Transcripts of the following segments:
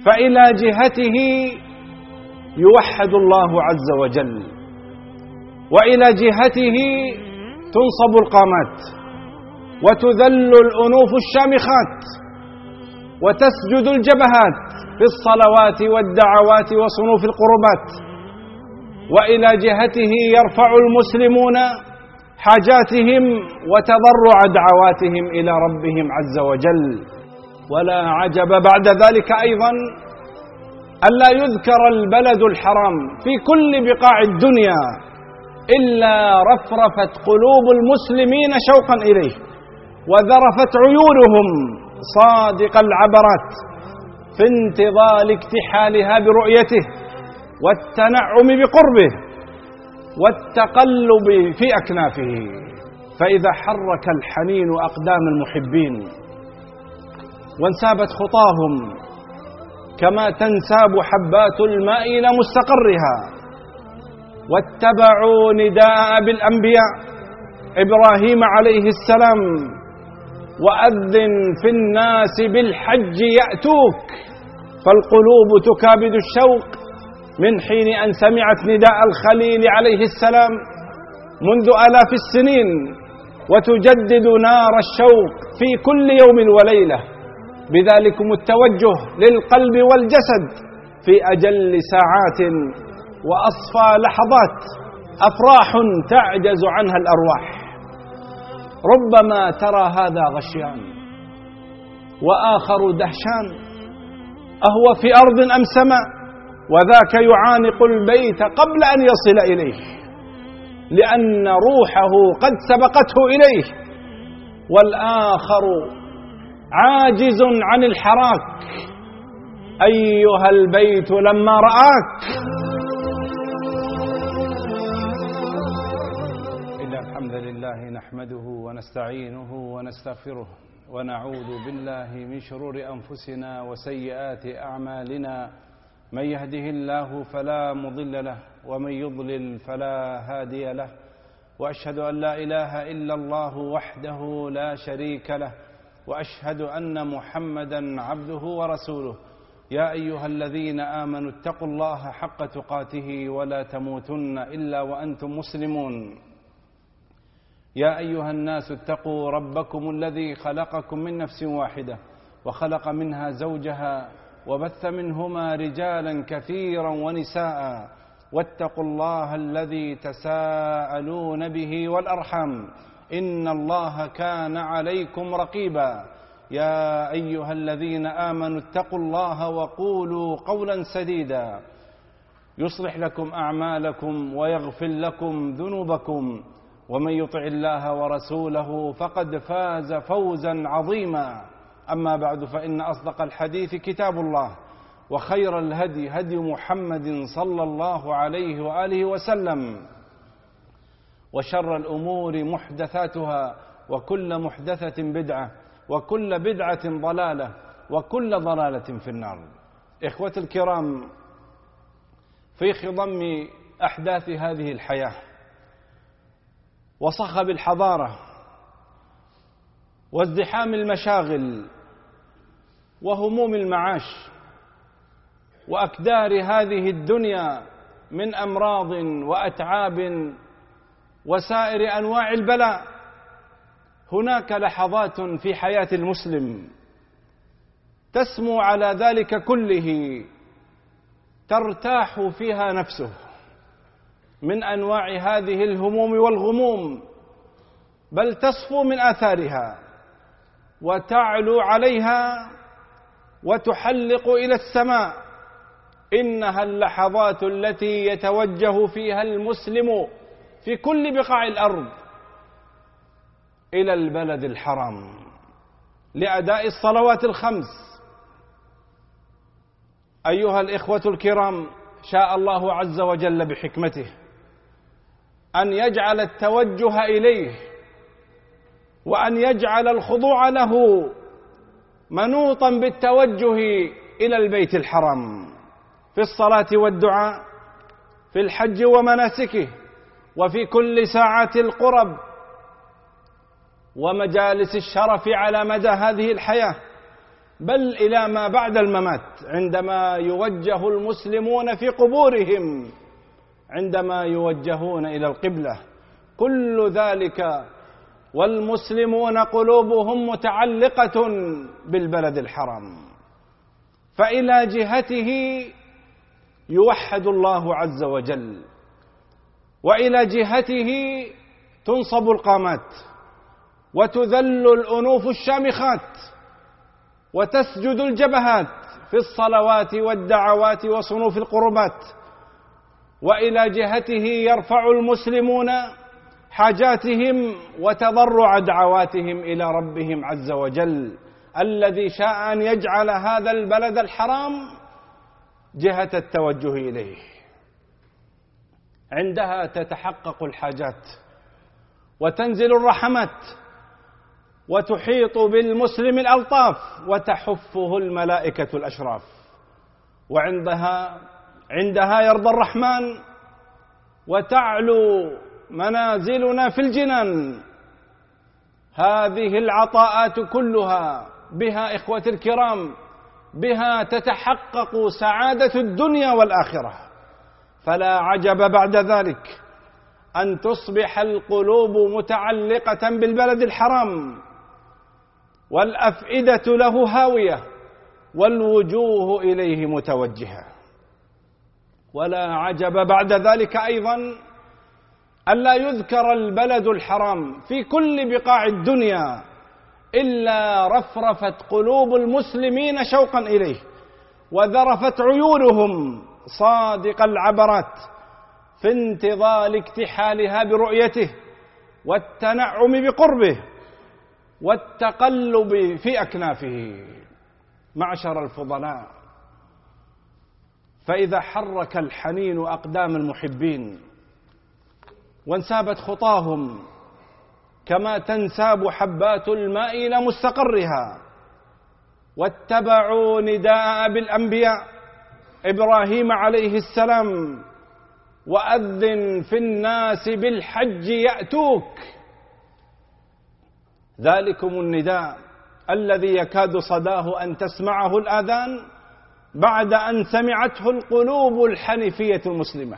فإلى جهته يوحد الله عز وجل، وإلى جهته تنصب القامات وتذل الأنوف الشامخات وتسجد الجبهات في الصلوات والدعوات وصنوف القربات، وإلى جهته يرفع المسلمون حاجاتهم وتضرع دعواتهم إلى ربهم عز وجل. ولا عجب بعد ذلك أيضا ألا يذكر البلد الحرام في كل بقاع الدنيا إلا رفرفت قلوب المسلمين شوقا إليه، وذرفت عيونهم صادق العبرات في انتظار اكتحالها برؤيته والتنعم بقربه والتقلب في أكنافه. فإذا حرك الحنين أقدام المحبين وانسابت خطاهم كما تنساب حبات الماء إلى مستقرها، واتبعوا نداء أبي الأنبياء إبراهيم عليه السلام: وأذن في الناس بالحج يأتوك. فالقلوب تكابد الشوق من حين أن سمعت نداء الخليل عليه السلام منذ آلاف السنين، وتجدد نار الشوق في كل يوم وليلة بذلكم التوجه للقلب والجسد في أجل ساعات وأصفى لحظات، أفراح تعجز عنها الأرواح. ربما ترى هذا غشيان وآخر دهشان، أهو في أرض أم سماء، وذاك يعانق البيت قبل أن يصل إليه لأن روحه قد سبقته إليه، والآخر عاجز عن الحراك. أيها البيت لما رآك. إن الحمد لله نحمده ونستعينه ونستغفره ونعوذ بالله من شرور أنفسنا وسيئات أعمالنا. من يهده الله فلا مضل له ومن يضلل فلا هادي له، وأشهد أن لا إله إلا الله وحده لا شريك له، وأشهد أن محمدا عبده ورسوله. يا أيها الذين آمنوا اتقوا الله حق تقاته ولا تموتن إلا وأنتم مسلمون. يا أيها الناس اتقوا ربكم الذي خلقكم من نفس واحدة وخلق منها زوجها وبث منهما رجالا كثيرا ونساء، واتقوا الله الذي تساءلون به والأرحام إن الله كان عليكم رقيبا. يا أيها الذين آمنوا اتقوا الله وقولوا قولا سديدا يصلح لكم أعمالكم ويغفر لكم ذنوبكم، ومن يطع الله ورسوله فقد فاز فوزا عظيما. أما بعد، فإن أصدق الحديث كتاب الله، وخير الهدي هدي محمد صلى الله عليه وآله وسلم، وشر الأمور محدثاتها، وكل محدثة بدعة، وكل بدعة ضلالة، وكل ضلالة في النار. إخوتي الكرام، في خضم أحداث هذه الحياة وصخب الحضارة وازدحام المشاغل وهموم المعاش وأكدار هذه الدنيا من أمراض وأتعاب وسائر أنواع البلاء، هناك لحظات في حياة المسلم تسمو على ذلك كله ترتاح فيها نفسه من أنواع هذه الهموم والغموم، بل تصفو من آثارها وتعلو عليها وتحلق إلى السماء. إنها اللحظات التي يتوجه فيها المسلم في كل بقاع الأرض إلى البلد الحرام لأداء الصلوات الخمس. أيها الإخوة الكرام، شاء الله عز وجل بحكمته أن يجعل التوجه إليه وأن يجعل الخضوع له منوطا بالتوجه إلى البيت الحرام في الصلاة والدعاء، في الحج ومناسكه، وفي كل ساعات القرب ومجالس الشرف على مدى هذه الحياة. بل إلى ما بعد الممات، عندما يوجه المسلمون في قبورهم، عندما يوجهون إلى القبلة، كل ذلك والمسلمون قلوبهم متعلقة بالبلد الحرام. فإلى جهته يوحد الله عز وجل، وإلى جهته تنصب القامات وتذل الأنوف الشامخات وتسجد الجبهات في الصلوات والدعوات وصنوف القربات، وإلى جهته يرفع المسلمون حاجاتهم وتضرع دعواتهم إلى ربهم عز وجل الذي شاء أن يجعل هذا البلد الحرام جهة التوجه إليه. عندها تتحقق الحاجات وتنزل الرحمات وتحيط بالمسلم الألطاف وتحفه الملائكة الأشراف، وعندها يرضى الرحمن وتعلو منازلنا في الجنان. هذه العطاءات كلها بها إخوتي الكرام بها تتحقق سعادة الدنيا والآخرة، فلا عجب بعد ذلك أن تصبح القلوب متعلقة بالبلد الحرام والأفئدة له هاوية والوجوه إليه متوجهة. ولا عجب بعد ذلك أيضا ألا يذكر البلد الحرام في كل بقاع الدنيا إلا رفرفت قلوب المسلمين شوقا إليه، وذرفت عيونهم صادق العبرات في انتظار اكتحالها برؤيته والتنعم بقربه والتقلب في أكنافه. معشر الفضلاء، فإذا حرك الحنين أقدام المحبين وانسابت خطاهم كما تنساب حبات الماء إلى مستقرها، واتبعوا نداء أبي الأنبياء إبراهيم عليه السلام: وأذن في الناس بالحج يأتوك. ذلكم النداء الذي يكاد صداه أن تسمعه الآذان بعد أن سمعته القلوب الحنيفية المسلمة،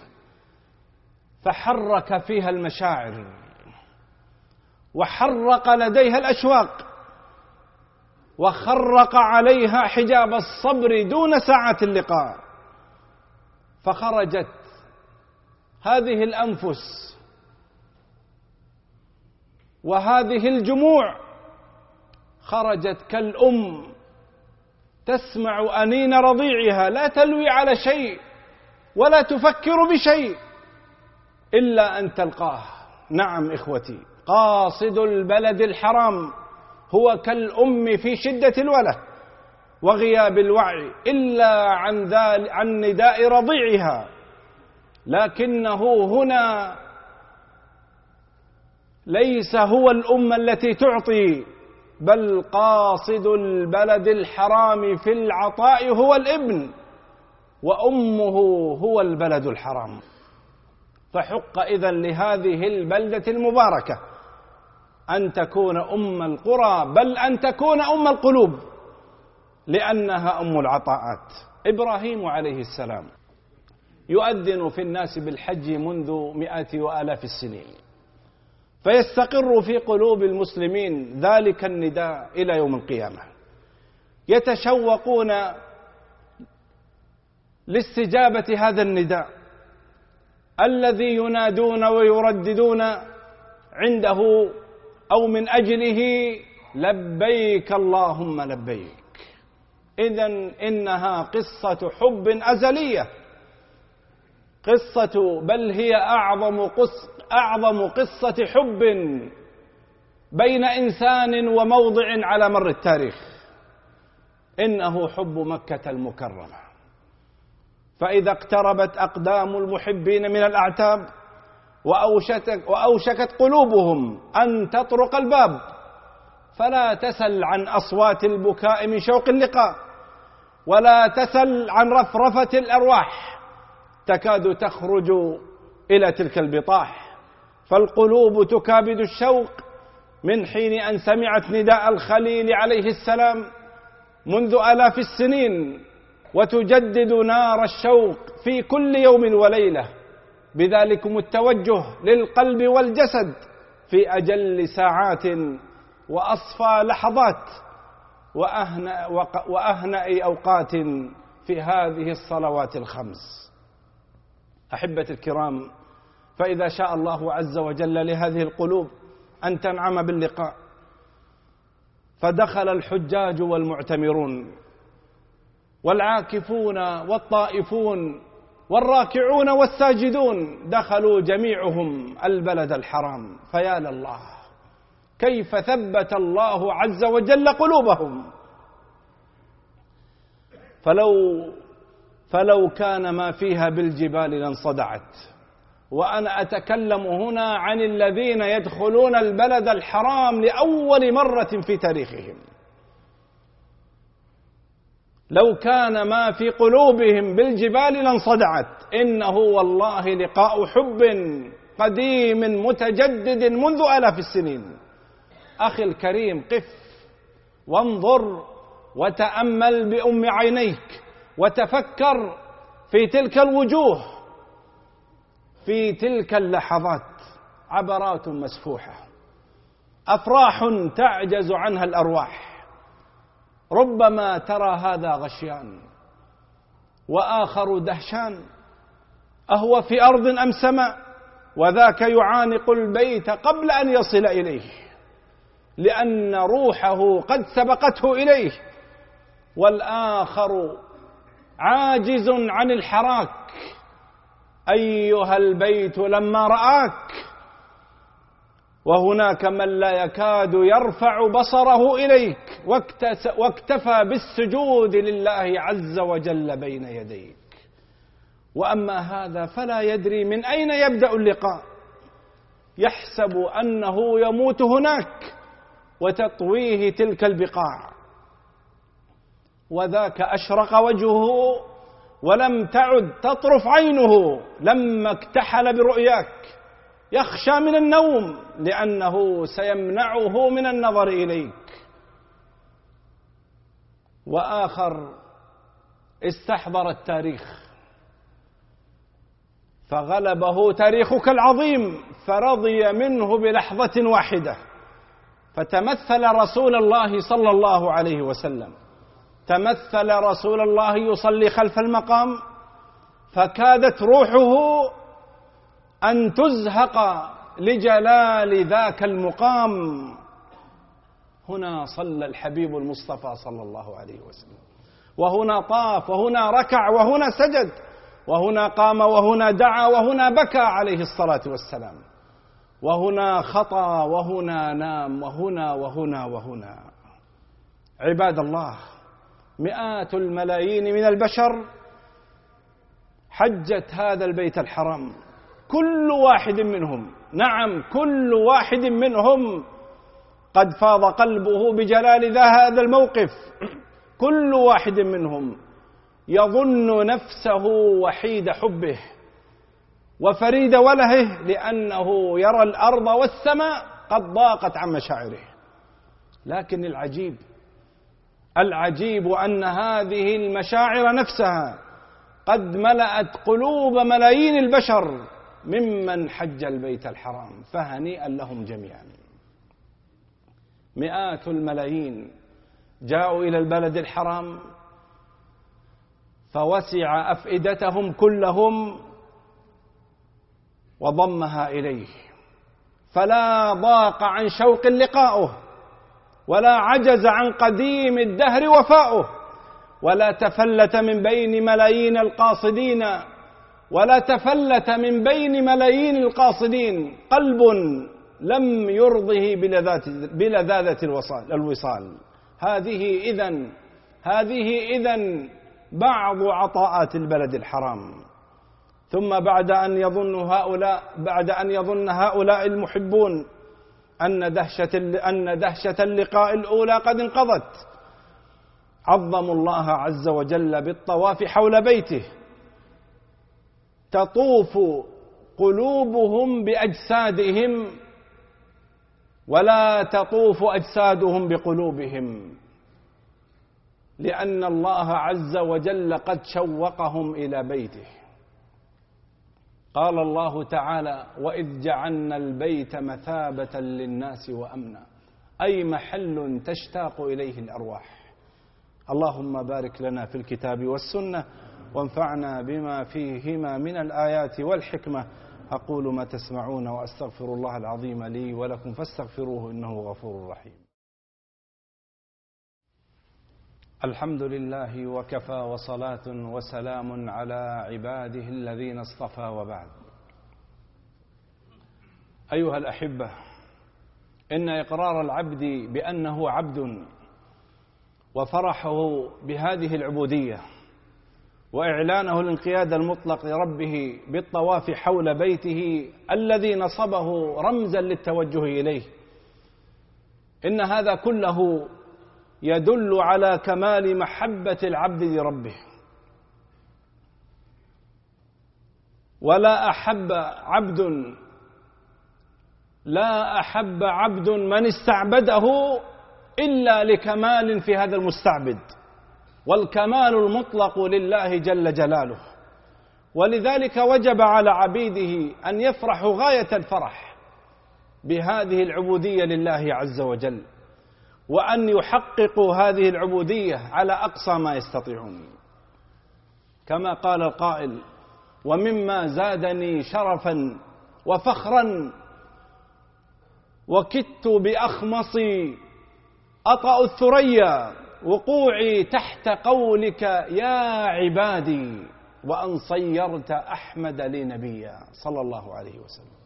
فحرك فيها المشاعر وحرق لديها الأشواق وخرق عليها حجاب الصبر دون ساعة اللقاء، فخرجت هذه الأنفس وهذه الجموع خرجت كالأم تسمع أنين رضيعها لا تلوي على شيء ولا تفكر بشيء إلا أن تلقاه. نعم إخوتي، قاصد البلد الحرام هو كالأم في شدة الوله وغياب الوعي إلا عن نداء رضيعها، لكنه هنا ليس هو الأم التي تعطي، بل قاصد البلد الحرام في العطاء هو الابن، وأمه هو البلد الحرام. فحق إذن لهذه البلدة المباركة أن تكون أم القرى، بل أن تكون أم القلوب، لأنها أم العطاءات. إبراهيم عليه السلام يؤذن في الناس بالحج منذ مئات وآلاف السنين، فيستقر في قلوب المسلمين ذلك النداء إلى يوم القيامة، يتشوقون لاستجابة هذا النداء الذي ينادون ويرددون عنده أو من أجله: لبيك اللهم لبيك. إذن إنها قصة حب أزلية، بل هي أعظم قصة حب بين إنسان وموضع على مر التاريخ، إنه حب مكة المكرمة. فإذا اقتربت أقدام المحبين من الأعتاب وأوشكت قلوبهم أن تطرق الباب، فلا تسل عن أصوات البكاء من شوق اللقاء، ولا تسل عن رفرفة الأرواح تكاد تخرج إلى تلك البطاح. فالقلوب تكابد الشوق من حين أن سمعت نداء الخليل عليه السلام: منذ آلاف السنين، وتجدد نار الشوق في كل يوم وليلة، بذلكم التوجه للقلب والجسد في أجل ساعات وأصفى لحظات وأهنأ أوقات في هذه الصلوات الخمس. أحبتي الكرام، فإذا شاء الله عز وجل لهذه القلوب أن تنعم باللقاء، فدخل الحجاج والمعتمرون والعاكفون والطائفون والراكعون والساجدون، دخلوا جميعهم البلد الحرام. فيا لله كيف ثبت الله عز وجل قلوبهم. فلو كان ما فيها بالجبال لانصدعت. وأنا أتكلم هنا عن الذين يدخلون البلد الحرام لأول مرة في تاريخهم. لو كان ما في قلوبهم بالجبال لانصدعت. إنه والله لقاء حب قديم متجدد منذ آلاف السنين. أخي الكريم، قف وانظر وتأمل بأم عينيك وتفكر في تلك الوجوه، في تلك اللحظات. عبرات مسفوحة، أفراح تعجز عنها الأرواح. ربما ترى هذا غشيان وآخر دهشان، أهو في أرض أم سماء، وذاك يعانق البيت قبل أن يصل إليه، لأن روحه قد سبقته إليه. والآخر عاجز عن الحراك. أيها البيت لما رآك. وهناك من لا يكاد يرفع بصره إليك، واكتفى بالسجود لله عز وجل بين يديك. وأما هذا فلا يدري من أين يبدأ اللقاء، يحسب أنه يموت هناك وتطويه تلك البقاع. وذاك أشرق وجهه ولم تعد تطرف عينه لما اكتحل برؤياك، يخشى من النوم لأنه سيمنعه من النظر إليك. وآخر استحضر التاريخ فغلبه تاريخك العظيم، فرضي منه بلحظة واحدة. فتمثل رسول الله صلى الله عليه وسلم، تمثل رسول الله يصلي خلف المقام، فكادت روحه أن تزهق لجلال ذاك المقام. هنا صلى الحبيب المصطفى صلى الله عليه وسلم، وهنا طاف، وهنا ركع، وهنا سجد، وهنا قام، وهنا دعا، وهنا بكى عليه الصلاة والسلام، وهنا خطا، وهنا نام، وهنا وهنا وهنا. عباد الله، مئات الملايين من البشر حجت هذا البيت الحرام، كل واحد منهم، نعم كل واحد منهم قد فاض قلبه بجلال هذا الموقف. كل واحد منهم يظن نفسه وحيد حبه وفريد ولهه، لأنه يرى الأرض والسماء قد ضاقت عن مشاعره. لكن العجيب أن هذه المشاعر نفسها قد ملأت قلوب ملايين البشر ممن حج البيت الحرام، فهنيئا لهم جميعا. مئات الملايين جاءوا إلى البلد الحرام فوسع أفئدتهم كلهم وضمها إليه، فلا ضاق عن شوق لقاؤه، ولا عجز عن قديم الدهر وفاؤه، ولا تفلت من بين ملايين القاصدين، ولا تفلت من بين ملايين القاصدين قلب لم يرضه بلذاذة الوصال. هذه إذن بعض عطاءات البلد الحرام. ثم بعد أن يظن هؤلاء المحبون أن دهشة اللقاء الأولى قد انقضت، عظموا الله عز وجل بالطواف حول بيته، تطوف قلوبهم بأجسادهم ولا تطوف أجسادهم بقلوبهم. لأن الله عز وجل قد شوقهم إلى بيته. قال الله تعالى: وإذ جعلنا البيت مثابة للناس وأمنا، أي محل تشتاق إليه الأرواح. اللهم بارك لنا في الكتاب والسنة وانفعنا بما فيهما من الآيات والحكمة. أقول ما تسمعون وأستغفر الله العظيم لي ولكم فاستغفروه إنه غفور رحيم. الحمد لله وكفى، وصلاة وسلام على عباده الذين اصطفى، وبعد. أيها الأحبة، إن إقرار العبد بأنه عبد وفرحه بهذه العبودية وإعلانه الانقياد المطلق لربه بالطواف حول بيته الذي نصبه رمزا للتوجه إليه، إن هذا كله يدل على كمال محبة العبد لربه. لا أحب عبد من استعبده إلا لكمال في هذا المستعبد، والكمال المطلق لله جل جلاله. ولذلك وجب على عبيده أن يفرحوا غاية الفرح بهذه العبودية لله عز وجل، وأن يحققوا هذه العبودية على أقصى ما يستطيعون. كما قال القائل: ومما زادني شرفا وفخرا وكدت بأخمصي أطأ الثريا وقوعي تحت قولك يا عبادي، وأن صيرت أحمد لي نبيا، صلى الله عليه وسلم.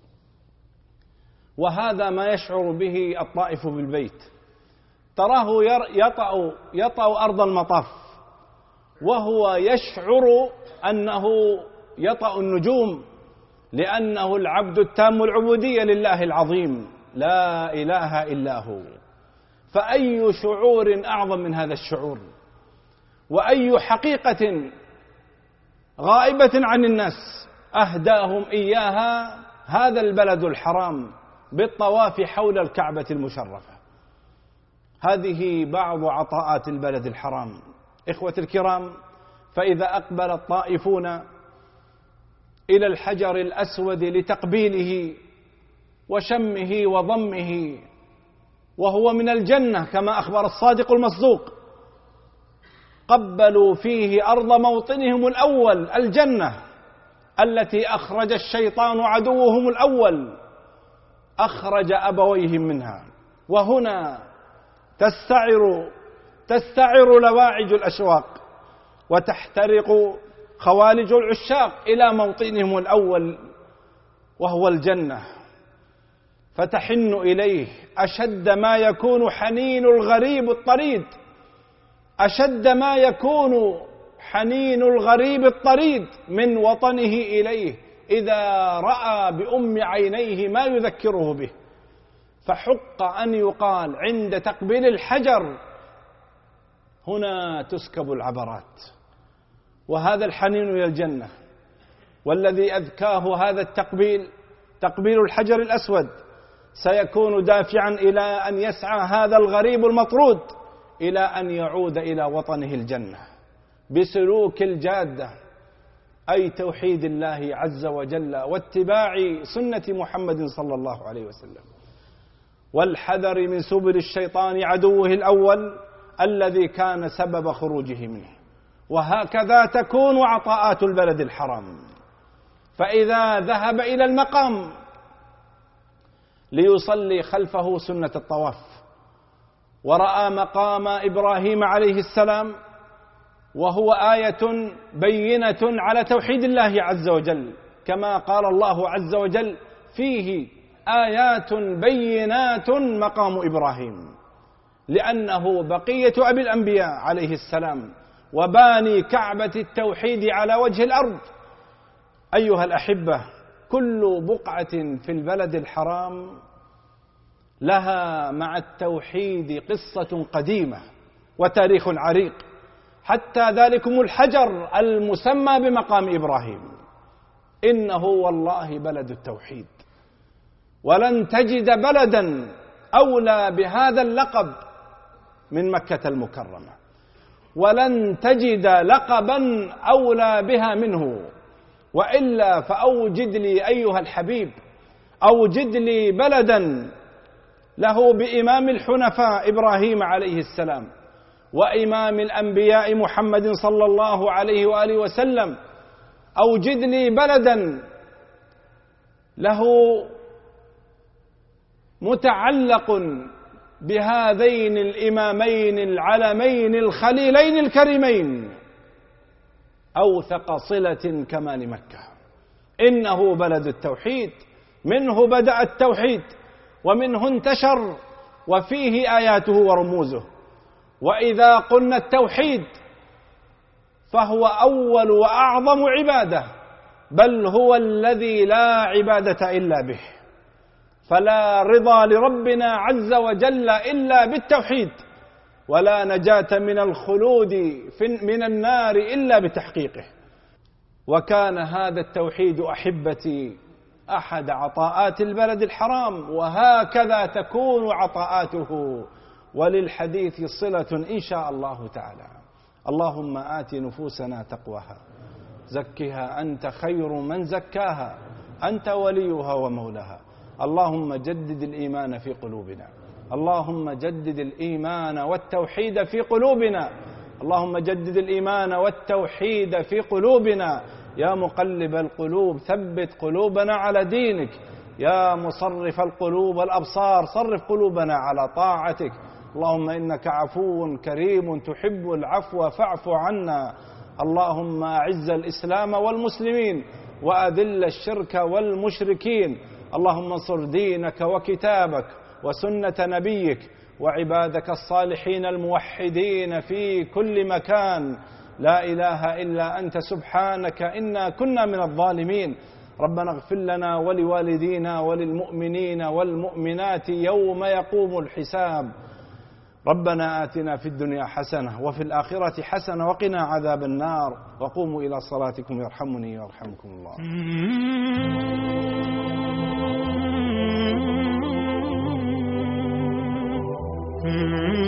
وهذا ما يشعر به الطائف بالبيت. تراه يطأ أرض المطاف وهو يشعر أنه يطأ النجوم، لأنه العبد التام العبودية لله العظيم، لا إله إلا هو. فأي شعور أعظم من هذا الشعور؟ وأي حقيقة غائبة عن الناس أهداهم إياها هذا البلد الحرام بالطواف حول الكعبة المشرفة. هذه بعض عطاءات البلد الحرام. إخوة الكرام، فإذا أقبل الطائفون إلى الحجر الأسود لتقبيله وشمه وضمه، وهو من الجنة كما أخبر الصادق المصدوق، قبلوا فيه أرض موطنهم الأول، الجنة التي أخرج الشيطان عدوهم الأول، أخرج أبويهم منها. وهنا تستعر لواعج الأشواق وتحترق خوالج العشاق إلى موطنهم الأول وهو الجنة، فتحن إليه أشد ما يكون حنين الغريب الطريد، أشد ما يكون حنين الغريب الطريد من وطنه إليه إذا رأى بأم عينيه ما يذكره به. فحق أن يقال عند تقبيل الحجر: هنا تسكب العبرات. وهذا الحنين إلى الجنة، والذي أذكاه هذا تقبيل الحجر الأسود، سيكون دافعا إلى أن يسعى هذا الغريب المطرود إلى أن يعود إلى وطنه الجنة بسلوك الجادة، أي توحيد الله عز وجل واتباع سنة محمد صلى الله عليه وسلم، والحذر من سبل الشيطان عدوه الأول الذي كان سبب خروجه منه. وهكذا تكون عطاءات البلد الحرام. فإذا ذهب إلى المقام ليصلي خلفه سنة الطواف ورأى مقام إبراهيم عليه السلام، وهو آية بينة على توحيد الله عز وجل، كما قال الله عز وجل: فيه آيات بينات مقام إبراهيم، لأنه بقية أبي الأنبياء عليه السلام وباني كعبة التوحيد على وجه الأرض. أيها الأحبة، كل بقعة في البلد الحرام لها مع التوحيد قصة قديمة وتاريخ عريق، حتى ذلكم الحجر المسمى بمقام إبراهيم إنه والله بلد التوحيد، ولن تجد بلدا أولى بهذا اللقب من مكة المكرمة. ولن تجد لقبا أولى بها منه. وإلا فأوجد لي أيها الحبيب، أوجد لي بلدا له بإمام الحنفاء إبراهيم عليه السلام، وإمام الأنبياء محمد صلى الله عليه وآله وسلم. أوجد لي بلدا له متعلق بهذين الإمامين العلمين الخليلين الكريمين أوثق صلة كما لمكة. إنه بلد التوحيد، منه بدأ التوحيد ومنه انتشر، وفيه آياته ورموزه. وإذا قلنا التوحيد فهو أول وأعظم عبادة، بل هو الذي لا عبادة إلا به. فلا رضا لربنا عز وجل إلا بالتوحيد، ولا نجاة من الخلود من النار إلا بتحقيقه. وكان هذا التوحيد أحبتي أحد عطاءات البلد الحرام، وهكذا تكون عطاءاته. وللحديث صلة إن شاء الله تعالى. اللهم آت نفوسنا تقواها، زكها أنت خير من زكاها، أنت وليها ومولاها. اللهم جدد الإيمان في قلوبنا، اللهم جدد الإيمان والتوحيد في قلوبنا، اللهم جدد الإيمان والتوحيد في قلوبنا. يا مقلب القلوب ثبت قلوبنا على دينك، يا مصرف القلوب والأبصار صرف قلوبنا على طاعتك. اللهم إنك عفو كريم تحب العفو فاعف عنا. اللهم أعز الإسلام والمسلمين وأذل الشرك والمشركين. اللهم انصر دينك وكتابك وسنة نبيك وعبادك الصالحين الموحدين في كل مكان. لا إله إلا أنت سبحانك إنا كنا من الظالمين. ربنا اغفر لنا ولوالدينا وللمؤمنين والمؤمنات يوم يقوم الحساب. ربنا آتنا في الدنيا حسنة وفي الآخرة حسنة وقنا عذاب النار. وقوموا إلى صلاتكم يرحمني ويرحمكم الله.